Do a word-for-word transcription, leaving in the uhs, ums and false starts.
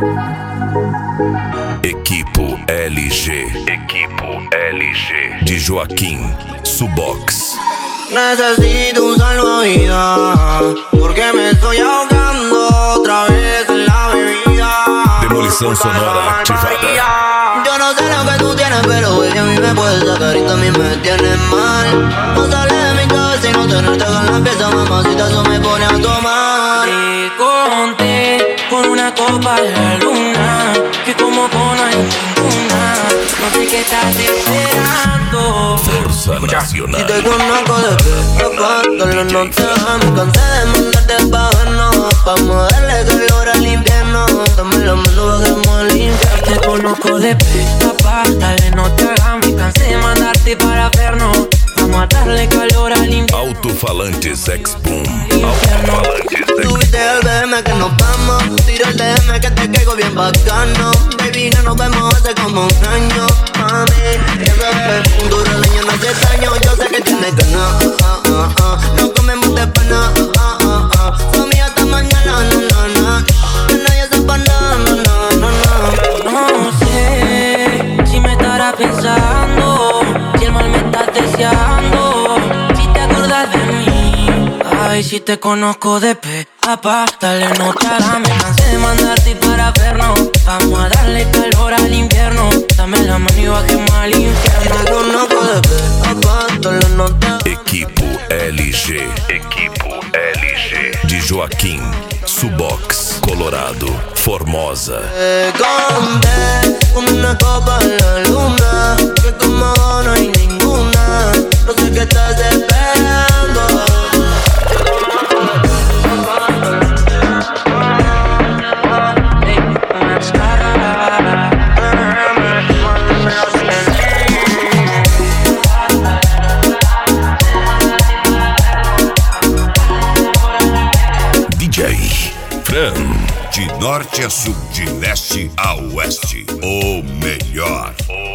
Equipo L G. Equipo L G. De Joaquim Subox. Necesito un salvavidas, porque me estoy ahogando otra vez en la bebida. Demolição sonora activada. Yo no sé lo que tú tienes, pero baby, a mí me puedes sacar y también me tienes mal. No sale de mi cabeza y no tenerte con la pieza, mamacita, eso me pone a tomar. Te conté con una copa de la luna, que como con no hay ninguna. No sé qué estás esperando. Forza Nacional. Si te conozco de pe a pa, dale no te da. Me cansé de mandarte pa' vernos, pa' moverle calor al invierno. Dame la mano, bajemos al infierno. Te conozco de pe a pa, dale no te hagas. Me cansé de mandarte para vernos. Vamos a darle calor al invierno. Alto-falantes X-Boom. Alto-falantes X-Boom. Subiste al B M que nos vamos. Tira el D M que te caigo bien bacano. Baby, no nos vemos hace como un año. Mami, ya sabes, un duro leño no hace daño. Yo sé que tienes ganas, ah, ah, ah. No comemos de pana, ah, ah, ah. Son mías hasta mañana, no, no, no. Que nadie sepa nada, no, no, no, no. No sé si me estarás pensando, si el mal me estás deseando, si te acuerdas de mí. Ay, si te conozco de pe a pa, dale no te hagas. Me cansé de mandarte para vernos. Vamos a darle calor al invierno. Dame la mano y bajemos al Si infierno. te conozco de pe a pa, dale no te hagas. Equipo L G. Equipo L G. De Joaquim Subox. Colorado. Formosa. Te conté con una copa en la luna, que como no hay ninguna. No sé qué estás esperando. D J Fran. De norte a sul, de leste a oeste, o melhor.